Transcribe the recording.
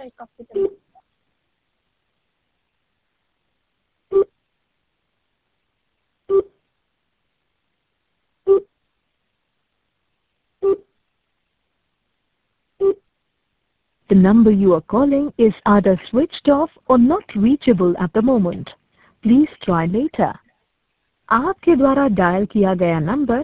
एक हफ्ते चल। The number you are calling is either switched off or not reachable at the moment. Please try later. आपके द्वारा dial किया गया नंबर